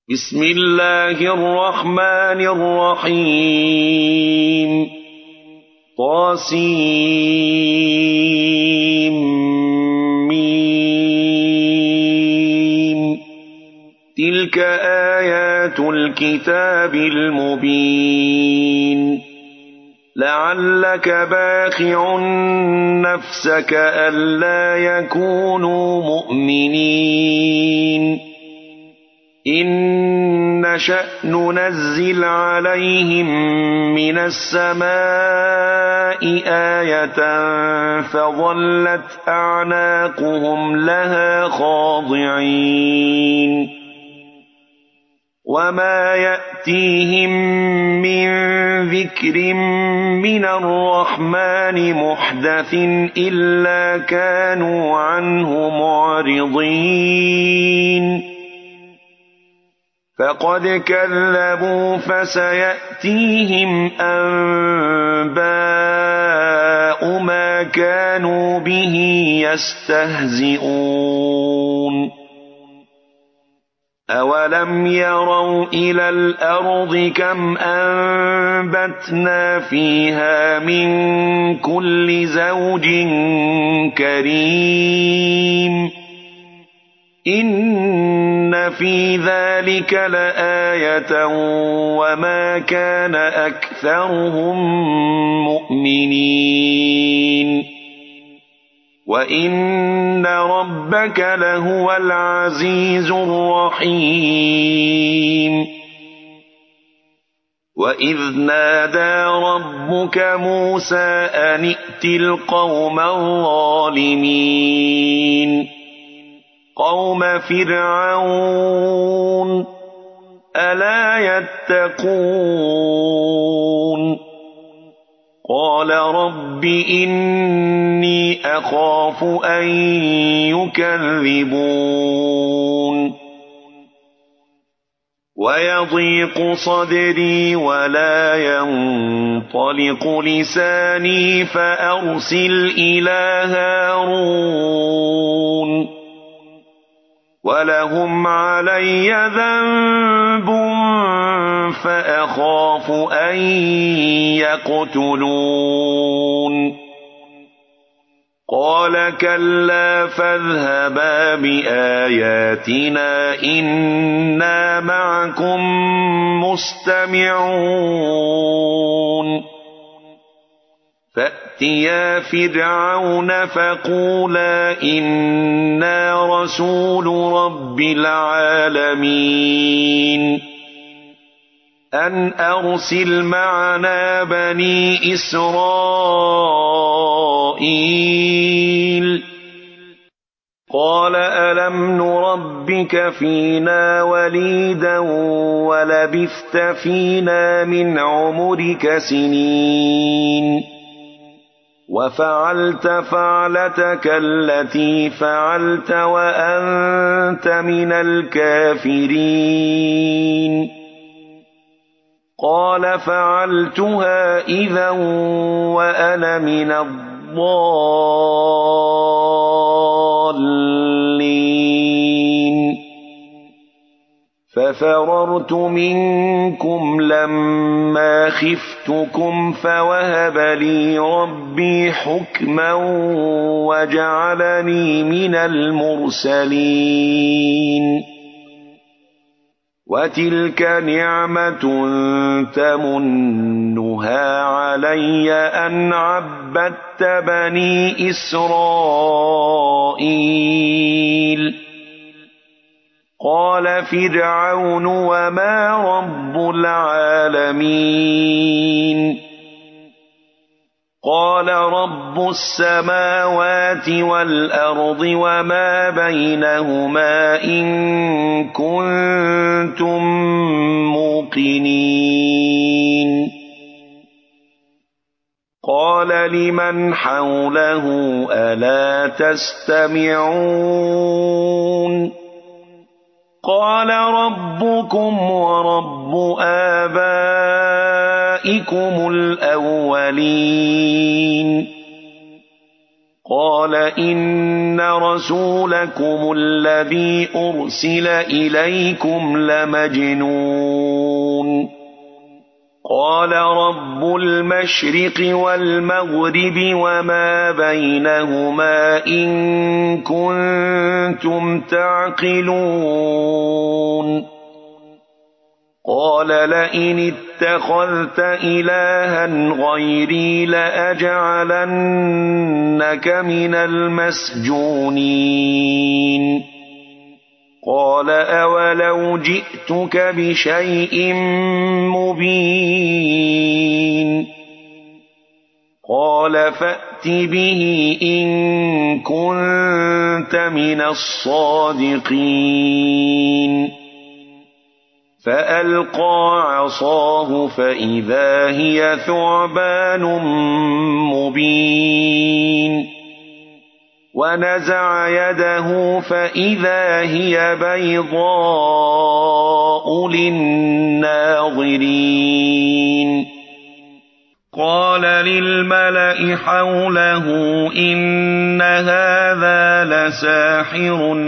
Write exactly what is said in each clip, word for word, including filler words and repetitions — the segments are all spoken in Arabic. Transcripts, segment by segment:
بسم الله الرحمن الرحيم طاسيم تلك آيات الكتاب المبين لعلك باخع نفسك ألا يكونوا مؤمنين إن نشأ ننزل عليهم من السماء آية فظلت أعناقهم لها خاضعين وما يأتيهم من ذكر من الرحمن محدث إلا كانوا عنه معرضين فقد كذبوا فسيأتيهم أنباء ما كانوا به يستهزئون أولم يروا إلى الأرض كم أنبتنا فيها من كل زوج كريم إن في ذلك لآية وما كان أكثرهم مؤمنين وإن ربك لهو العزيز الرحيم وإذ نادى ربك موسى أن ائت القوم الظالمين قوم فرعون ألا يتقون قال رب إني أخاف أن يكذبون ويضيق صدري ولا ينطلق لساني فأرسل إلى هارون ولهم علي ذنب فأخاف أن يقتلون قال كلا فاذهبا بآياتنا إنا معكم مستمعون فأتيا فرعون فقولا إنا رسول رب العالمين أن أرسل معنا بني إسرائيل قال ألم نربك فينا وليدا ولبثت فينا من عمرك سنين وفعلت فعلتك التي فعلت وأنت من الكافرين قال فعلتها إذا وأنا من الضالين ففررت منكم لما خفتكم فوهب لي ربي حكما وجعلني من المرسلين وتلك نعمة تمنها علي أن عبدت بني إسرائيل قال فرعون وما رب العالمين قال رب السماوات والأرض وما بينهما إن كنتم موقنين قال لمن حوله ألا تستمعون قال ربكم ورب آبائكم الأولين قال إن رسولكم الذي أرسل إليكم لمجنون قال رب المشرق والمغرب وما بينهما إن كنتم تعقلون قال لئن اتخذت إلها غيري لأجعلنك من المسجونين قال أولو جئتك بشيء مبين قال فأت به إن كنت من الصادقين فألقى عصاه فإذا هي ثعبان مبين ونزع يده فإذا هي بيضاء للناظرين قال للملأ حوله إن هذا لساحر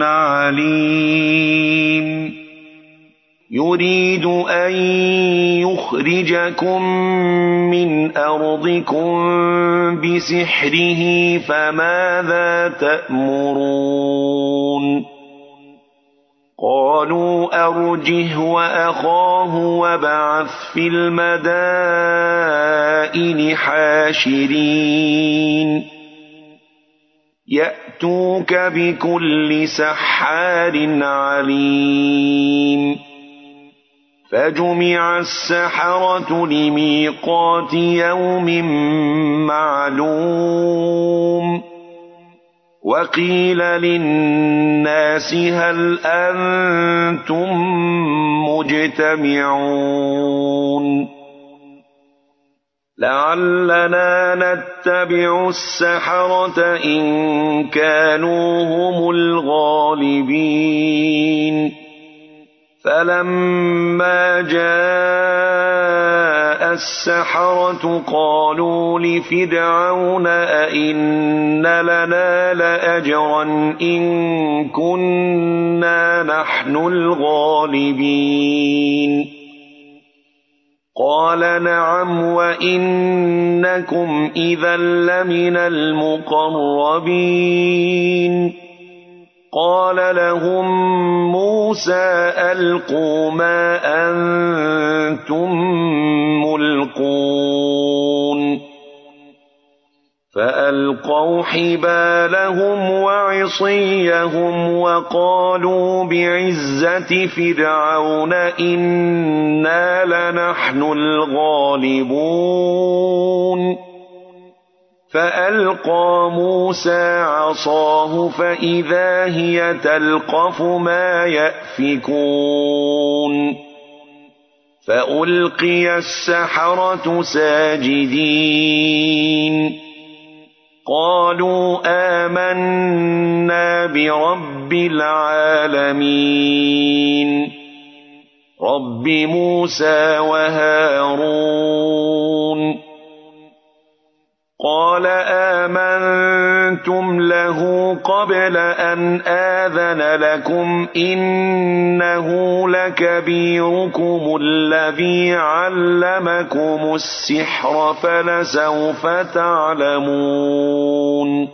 عليم يريد أن يخرجكم من أرضكم بسحره فماذا تأمرون قالوا أرجه وأخاه وابعث في المدائن حاشرين يأتوك بكل سحار عليم فجمع السحرة لميقات يوم معلوم وقيل للناس هل أنتم مجتمعون لعلنا نتبع السحرة إن كانوا هم الغالبين فلما جاء السحرة قالوا لفرعون أئن لنا لأجرا إن كنا نحن الغالبين قال نعم وإنكم إذا لمن المقربين قال لهم موسى ألقوا ما أنتم ملقون فألقوا حبالهم وعصيهم وقالوا بعزة فرعون إنا لنحن الغالبون فألقى موسى عصاه فإذا هي تلقف ما يأفكون فألقي السحرة ساجدين قالوا آمنا برب العالمين رب موسى وهارون قال آمنتم له قبل أن آذن لكم إنه لكبيركم الذي علمكم السحر فلسوف تعلمون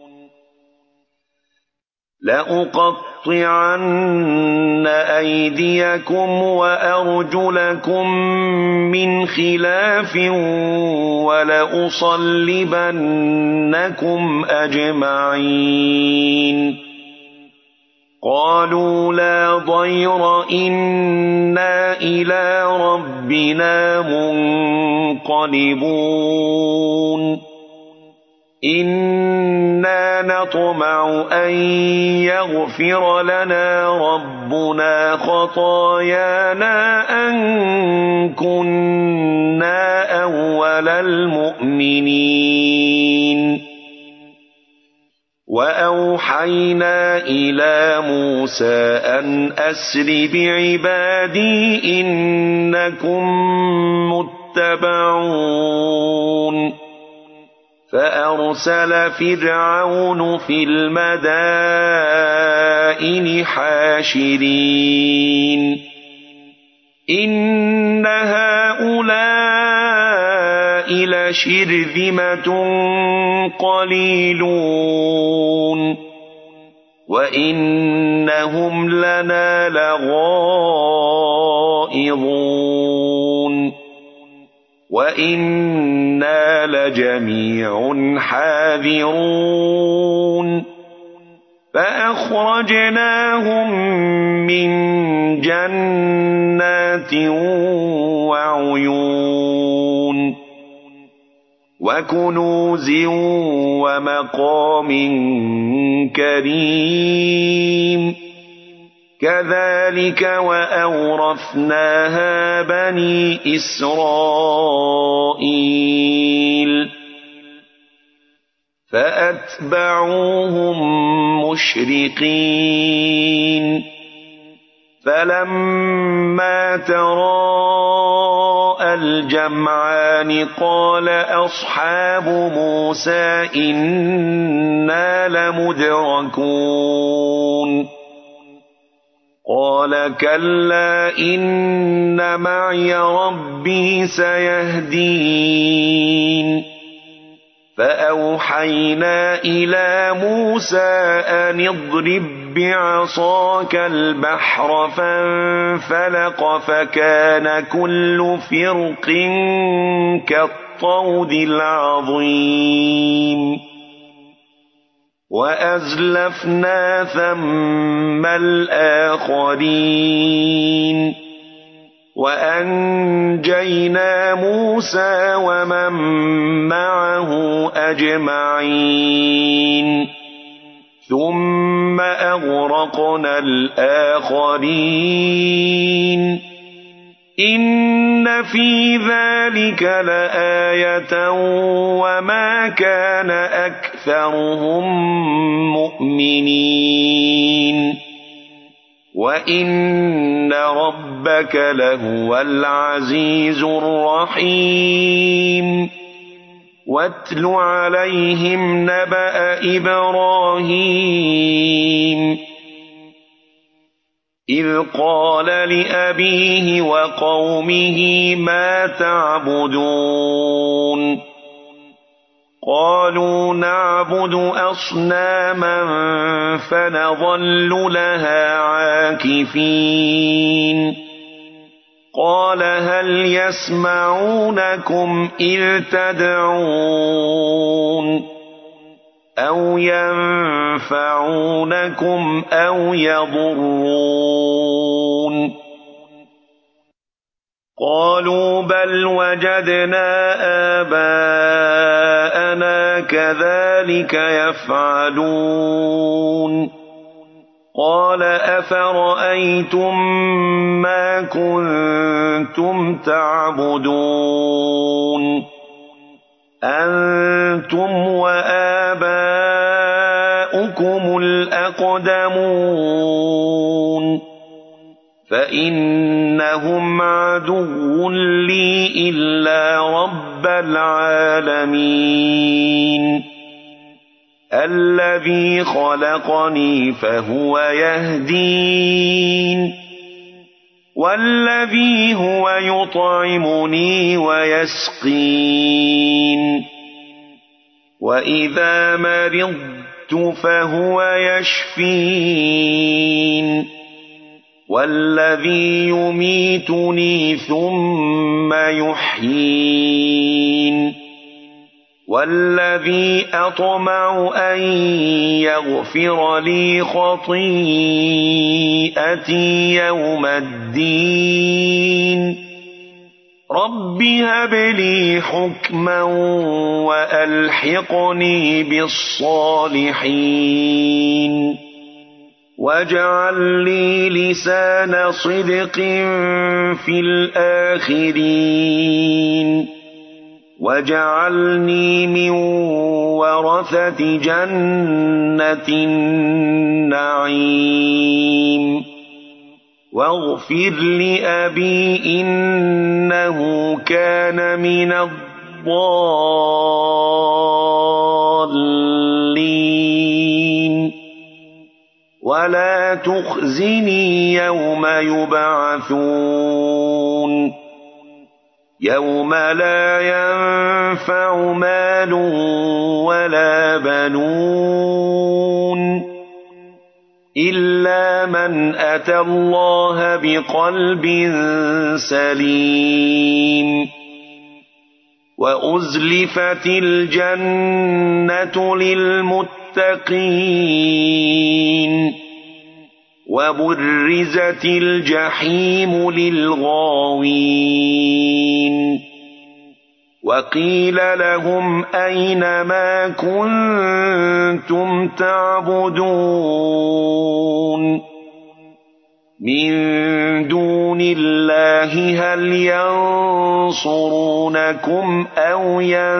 لأقطعن أيديكم وأرجلكم من خلاف ولأصلبنكم أجمعين قالوا لا ضير إنا إلى ربنا منقلبون إنا نطمع أن يغفر لنا ربنا خطايانا أن كنا أول المؤمنين وأوحينا إلى موسى أن أسر بعبادي إنكم متبعون فأرسل فرعون في المدائن حاشرين إن هؤلاء لشرذمة قليلون وإنهم لنا لغائظون وإنا لجميع حاذرون فأخرجناهم من جنات وعيون وكنوز ومقام كريم كذلك وأورثناها بني إسرائيل فأتبعوهم مشرقين فلما تراءى الجمعان قال أصحاب موسى إنا لمدركون قال كلا إن معي ربي سيهدين فأوحينا إلى موسى أن اضرب بعصاك البحر فانفلق فكان كل فرق كالطود العظيم وأزلفنا ثم الآخرين وأنجينا موسى ومن معه أجمعين ثم أغرقنا الآخرين إن في ذلك لآية وما كان أكثرهم مؤمنين وإن ربك لهو العزيز الرحيم واتل عليهم نبأ إبراهيم إذ قال لأبيه وقومه ما تعبدون قالوا نعبد أصناما فنظل لها عاكفين قال هل يسمعونكم إذ تدعون أو ينفعونكم أو يضرون قالوا بل وجدنا آباءنا كذلك يفعلون قال أفرأيتم ما كنتم تعبدون أنتم وآباؤكم الأقدمون فإنهم عدو لي إلا رب العالمين الذي خلقني فهو يهدين والذي هو يطعمني ويسقين وإذا مرضت فهو يشفين والذي يميتني ثم يحيين والذي أطمع أن يغفر لي خطيئتي يوم الدين رب هب لي حكما وألحقني بالصالحين واجعل لي لسان صدق في الآخرين واجعلني من ورثة جنة النعيم واغفر لأبي إنه كان من الضالين ولا تخزني يوم يبعثون يوم لا ينفع مال ولا بنون إلا من أتى الله بقلب سليم وأزلفت الجنة للمتقين وبرزت الجحيم للغاوين وقيل لهم أين ما كنتم تعبدون من دون الله هل ينصرونكم أو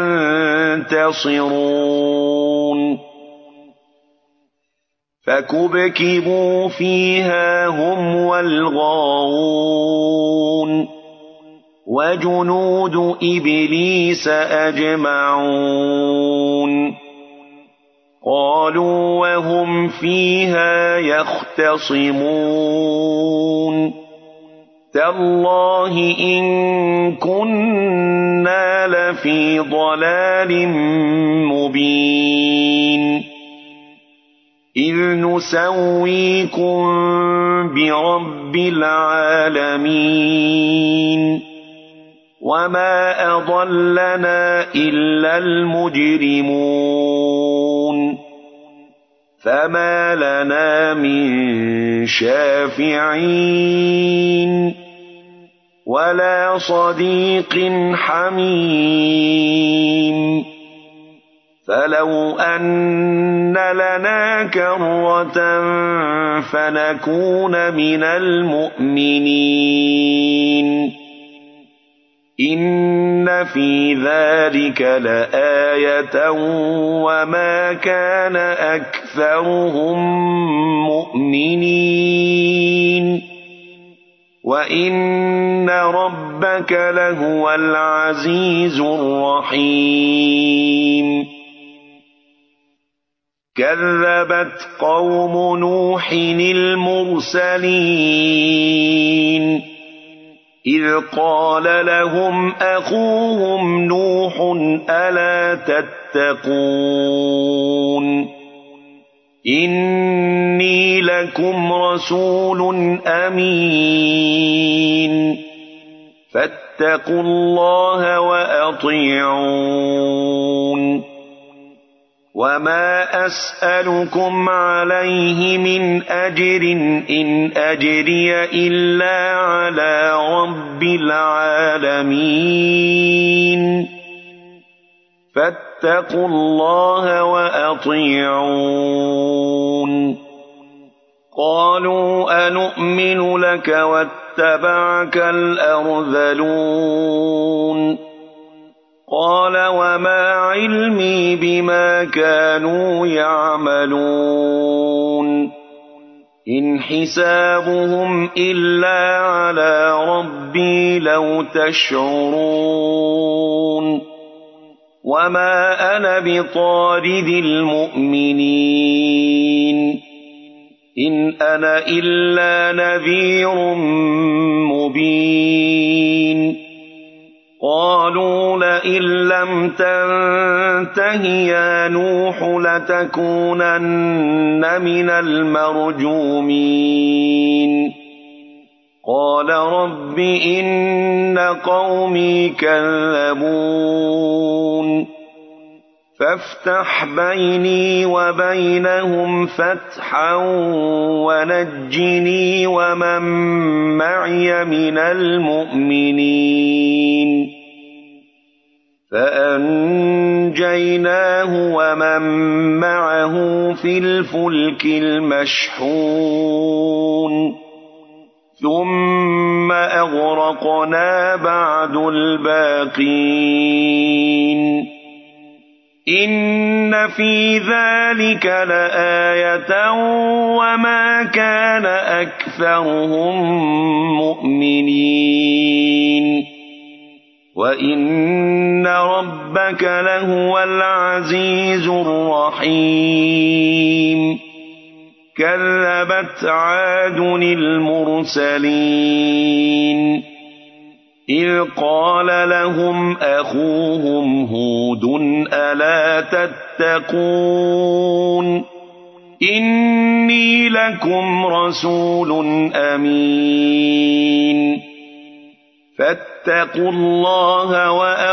ينتصرون فكبكبوا فيها هم والغاوون وجنود إبليس أجمعون قالوا وهم فيها يختصمون تالله إن كنا لفي ضلال مبين إذ نسويكم برب العالمين وما أضلنا إلا المجرمون فما لنا من شافعين ولا صديق حميم فلو أن لنا كرة فنكون من المؤمنين إن في ذلك لآية وما كان أكثرهم مؤمنين وإن ربك لهو العزيز الرحيم كذبت قوم نوح المرسلين إذ قال لهم أخوهم نوح ألا تتقون إني لكم رسول أمين فاتقوا الله وأطيعون وما أسألكم عليه من أجر إن أجري إلا على رب العالمين فاتقوا الله وأطيعون قالوا أنؤمن لك واتبعك الأرذلون قال وما علمي بما كانوا يعملون إن حسابهم إلا على ربي لو تشعرون وما أنا بطارد المؤمنين إن أنا إلا نذير مبين قالوا لئن لم تنته يا نوح لتكونن من المرجومين قال رب إن قومي كذبون فافتح بيني وبينهم فتحا ونجني ومن معي من المؤمنين فأنجيناه ومن معه في الفلك المشحون ثم أغرقنا بعد الباقين إن في ذلك لآية وما كان أكثرهم مؤمنين وإن ربك لهو العزيز الرحيم كذبت عاد المرسلين إذ قال لهم أخوهم هود ألا تتقون إني لكم رسول أمين فاتقوا الله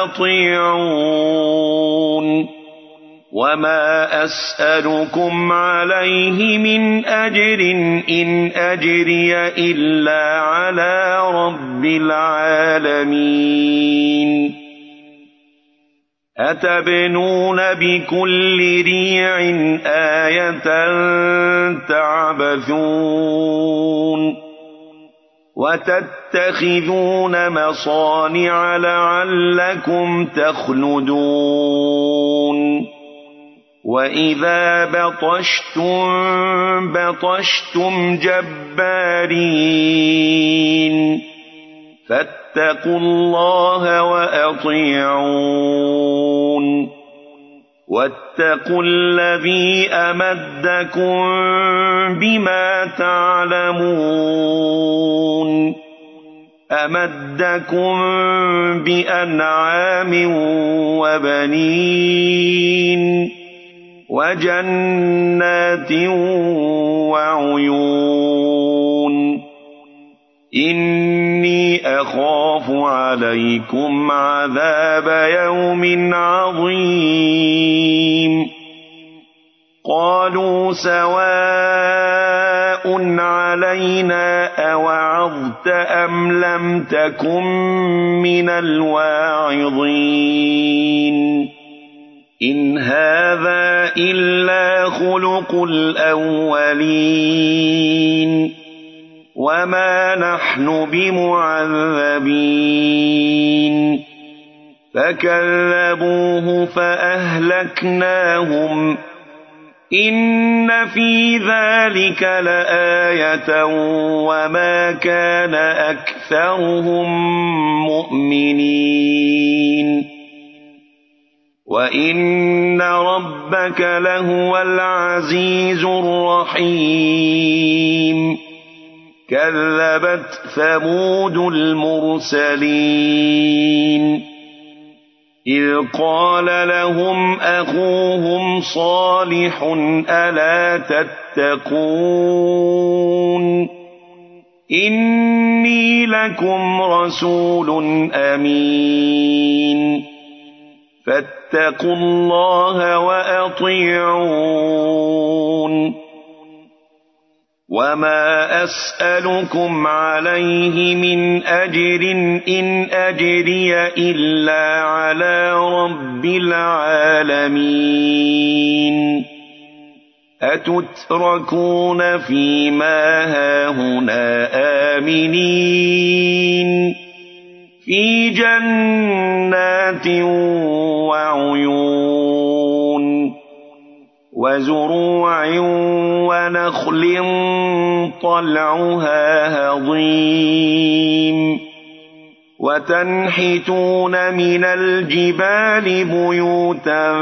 وأطيعون وما أسألكم عليه من أجر إن أجري إلا على رب العالمين أتبنون بكل ريع آية تعبثون وتتخذون مصانع لعلكم تخلدون وإذا بطشتم بطشتم جبارين فاتقوا الله وأطيعون واتقوا الذي أمدكم بما تعلمون أمدكم بأنعام وبنين وجنات وعيون إني أخاف عليكم عذاب يوم عظيم قالوا سواء علينا أوعظت أم لم تكن من الواعظين إن هذا إلا خلق الأولين وما نحن بمعذبين فكذبوه فأهلكناهم إن في ذلك لآية وما كان أكثرهم مؤمنين وإن ربك لهو العزيز الرحيم كذبت ثمود المرسلين إذ قال لهم أخوهم صالح ألا تتقون إني لكم رسول أمين فاتقوا الله وأطيعون وما أسألكم عليه من أجر إن أجري إلا على رب العالمين أتتركون فيما هاهنا آمنين في جنات وعيون وزروع ونخل طلعها هضيم وتنحتون من الجبال بيوتا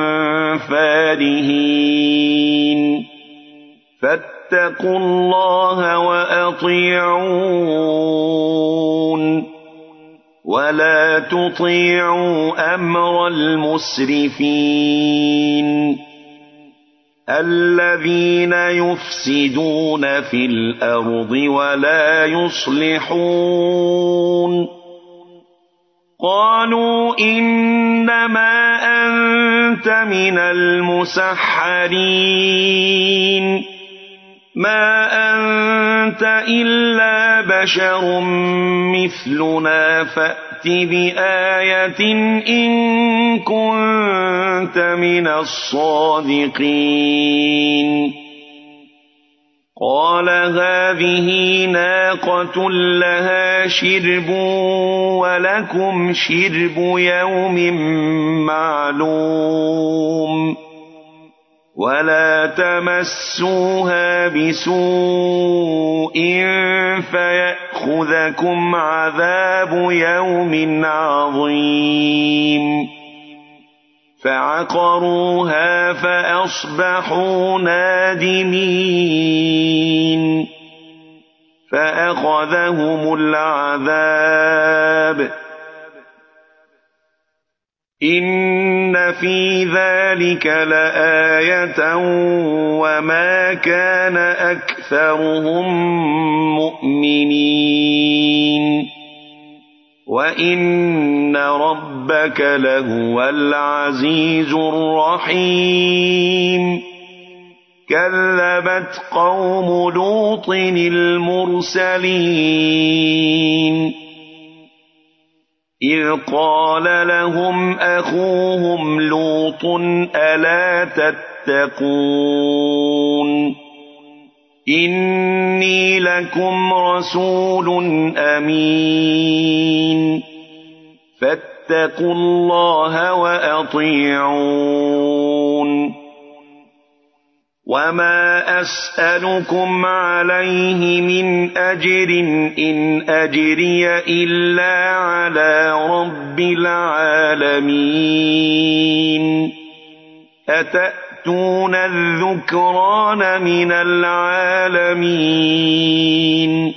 فارهين فاتقوا الله وأطيعون ولا تطيعوا أمر المسرفين الذين يفسدون في الأرض ولا يصلحون قالوا إنما أنت من المسحرين ما أنت إلا بشر مثلنا فأت بآية إن كنت من الصادقين قال هذه ناقة لها شرب ولكم شرب يوم معلوم ولا تمسوها بسوء فيأخذكم عذاب يوم عظيم فعقروها فأصبحوا نادمين فأخذهم العذاب إن في ذلك لآية وما كان أكثرهم مؤمنين وإن ربك لهو العزيز الرحيم كذبت قوم لوط المرسلين إذ قال لهم أخوهم لوط ألا تتقون إني لكم رسول أمين فاتقوا الله وأطيعون وما أسألكم عليه من أجر إن أجري إلا على رب العالمين أتأتون الذكران من العالمين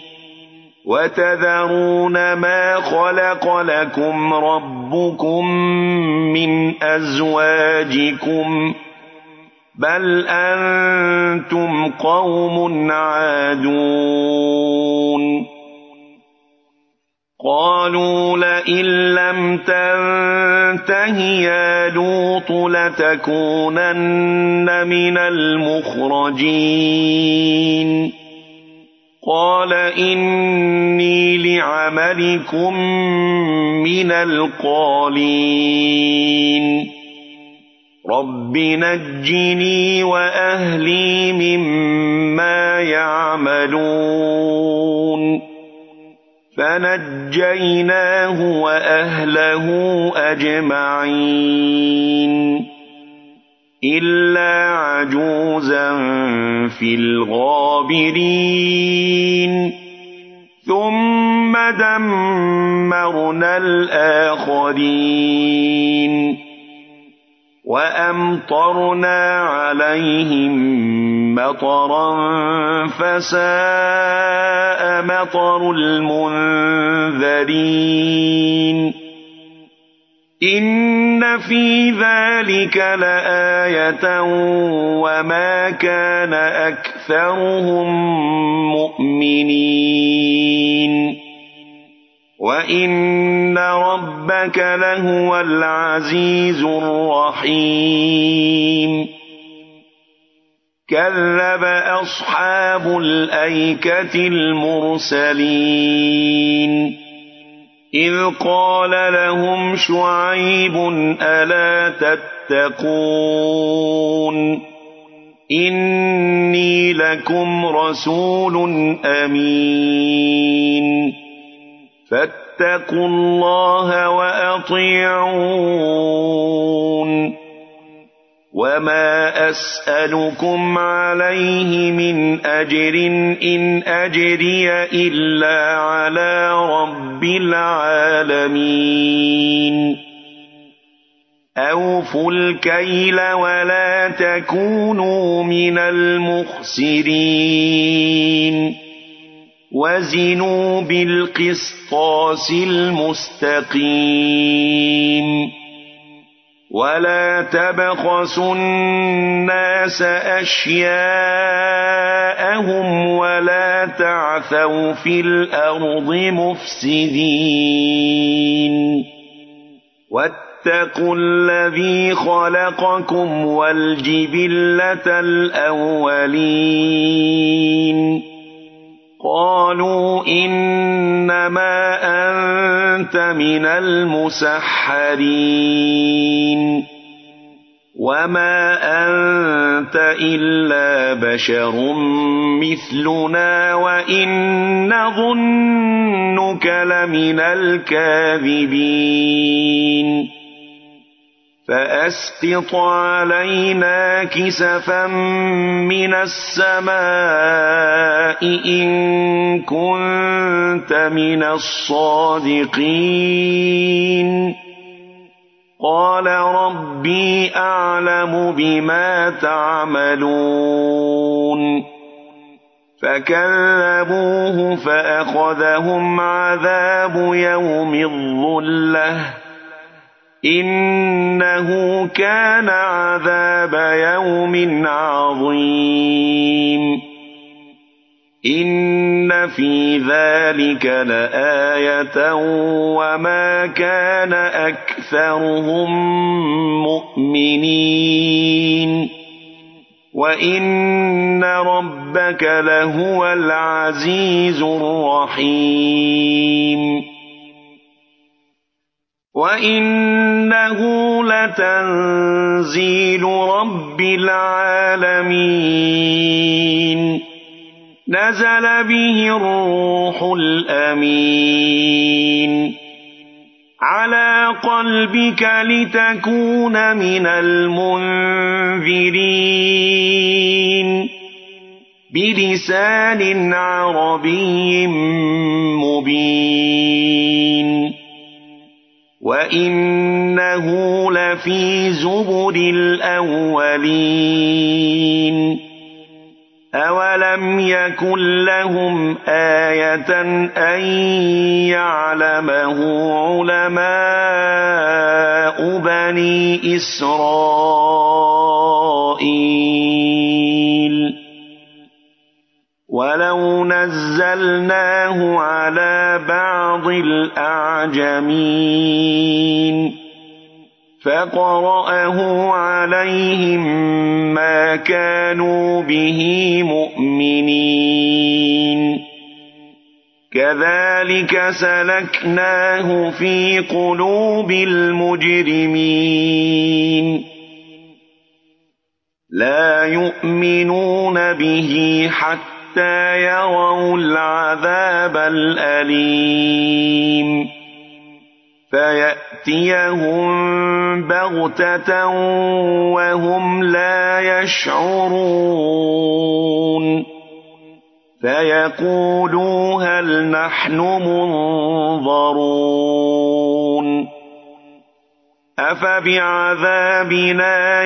وتذرون ما خلق لكم ربكم من أزواجكم بل أنتم قوم عادون قالوا لئن لم تنته يا لوط لتكونن من المخرجين قال إني لعملكم من القالين رب نجني وأهلي مما يعملون فنجيناه وأهله أجمعين إلا عجوزا في الغابرين ثم دمرنا الآخرين وأمطرنا عليهم مطرا فساء مطر المنذرين إن في ذلك لآية وما كان أكثرهم مؤمنين وإن ربك لهو العزيز الرحيم كذب أصحاب الأيكة المرسلين إذ قال لهم شعيب ألا تتقون إني لكم رسول أمين فاتقوا الله وأطيعون وما أسألكم عليه من أجر إن أجري إلا على رب العالمين أوفوا الكيل ولا تكونوا من المخسرين وزنوا بالقسطاس المستقيم ولا تبخسوا الناس أشياءهم ولا تعثوا في الأرض مفسدين واتقوا الذي خلقكم والجبلة الأولين قالوا إنما أنت من المسحرين وما أنت إلا بشر مثلنا وإن نظنك لمن الكاذبين فأسقط علينا كسفا من السماء إن كنت من الصادقين قال ربي أعلم بما تعملون فكذبوه فأخذهم عذاب يوم الظلة إنه كان عذاب يوم عظيم إن في ذلك لآية وما كان أكثرهم مؤمنين وإن ربك لهو العزيز الرحيم وإنه لتنزيل رب العالمين نزل به الروح الأمين على قلبك لتكون من المنذرين بلسان عربي مبين وإنه لفي زبر الأولين أولم يكن لهم آية أن يعلمه علماء بني إسرائيل ولو نزلناه على بعض الأعجمين فقرأه عليهم ما كانوا به مؤمنين كذلك سلكناه في قلوب المجرمين لا يؤمنون به حتى يروا العذاب الأليم فيأتيهم بغتة وهم لا يشعرون فيقولوا هل نحن منظرون أفبعذابنا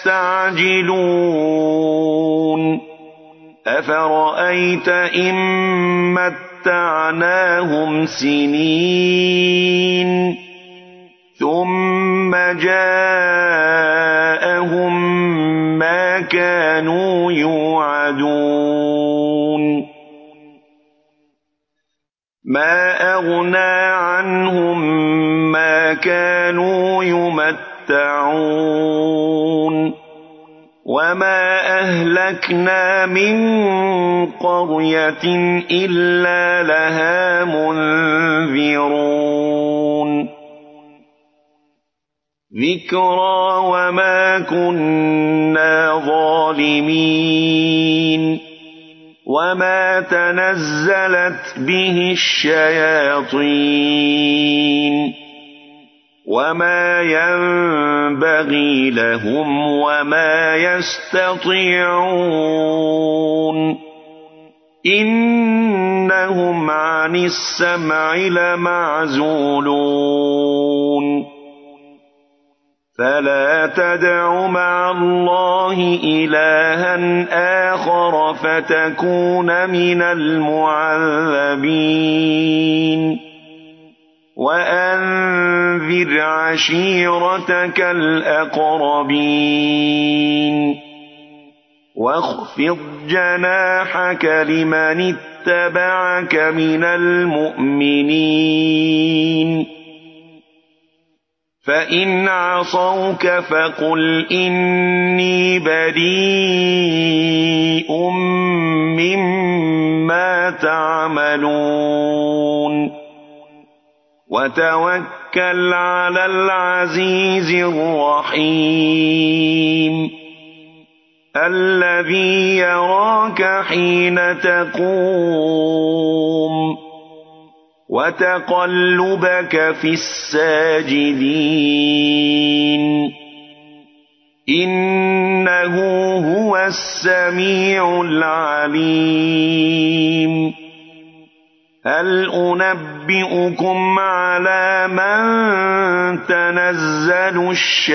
يستعجلون أفرأيت إن متعناهم سنين ثم جاءهم ما كانوا يوعدون ما أغنى عنهم ما كانوا يمتعون وما أهلكنا من قرية إلا لها منذرون ذكرى وما كنا ظالمين وما تنزلت به الشياطين وما ينبغي لهم وما يستطيعون إنهم عن السمع لمعزولون فلا تدع مع الله إلها آخر فتكون من المعذبين وأنذر عشيرتك الأقربين واخفض جناحك لمن اتبعك من المؤمنين فإن عصوك فقل إني بريء مما تعملون وتوكل على العزيز الرحيم الذي يراك حين تقوم وتقلبك في الساجدين إنه هو السميع العليم هل أنبئكم على من تنزل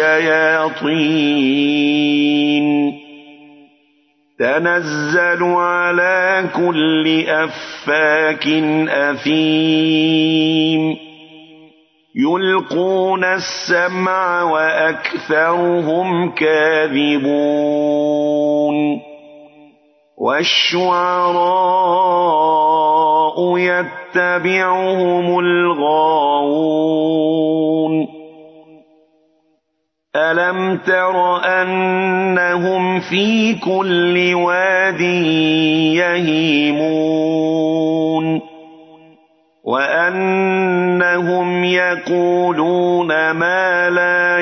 الشياطين تنزل على كل أفاك أثيم يلقون السمع وأكثرهم كاذبون والشعراء يتبعهم الغاوون ألم تر أنهم في كل واد يهيمون وأنهم يقولون ما لا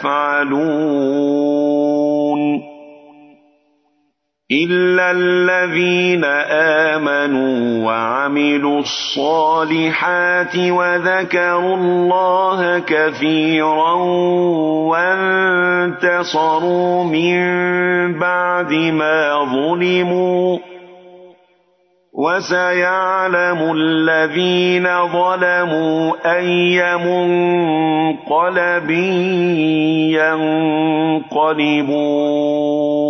يفعلون إلا الذين آمنوا وعملوا الصالحات وذكروا الله كثيرا وانتصروا من بعد ما ظلموا وسيعلم الذين ظلموا أي منقلب ينقلبون